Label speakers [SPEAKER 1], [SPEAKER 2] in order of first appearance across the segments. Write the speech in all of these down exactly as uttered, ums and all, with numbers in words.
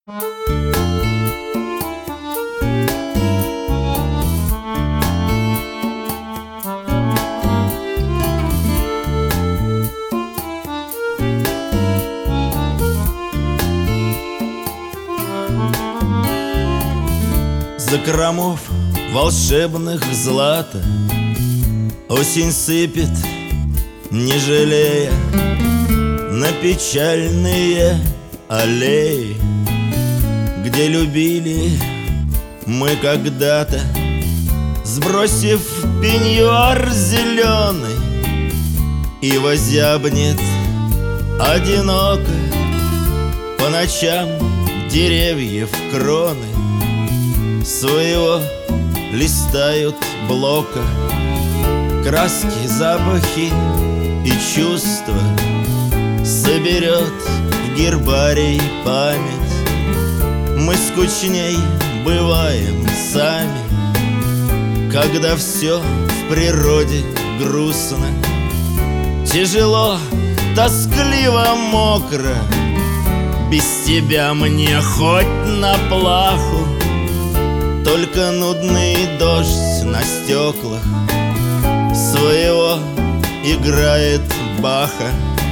[SPEAKER 1] Закромов волшебных злата осень сыпет, не жалея, на печальные аллеи, где любили мы когда-то, сбросив пеньюар зеленый, и возябнет одиноко по ночам деревьев кроны своего листают блока. Краски, запахи и чувства соберет в гербарий память. Мы скучней бываем сами, когда все в природе грустно, тяжело, тоскливо, мокро. Без тебя мне хоть на плаху, только нудный дождь на стеклах своего играет Баха.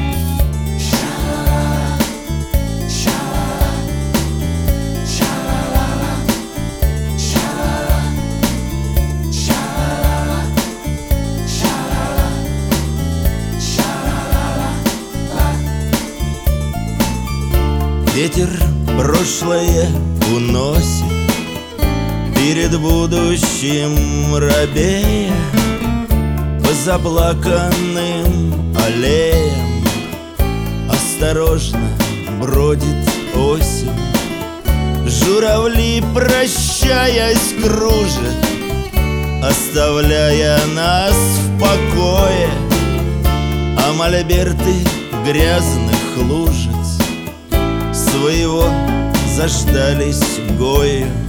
[SPEAKER 1] Ветер прошлое уносит, перед будущим робея, по заплаканным аллеям осторожно бродит осень. Журавли, прощаясь, кружат, оставляя нас в покое, а мольберты грязных лужиц своего заждались Гоя.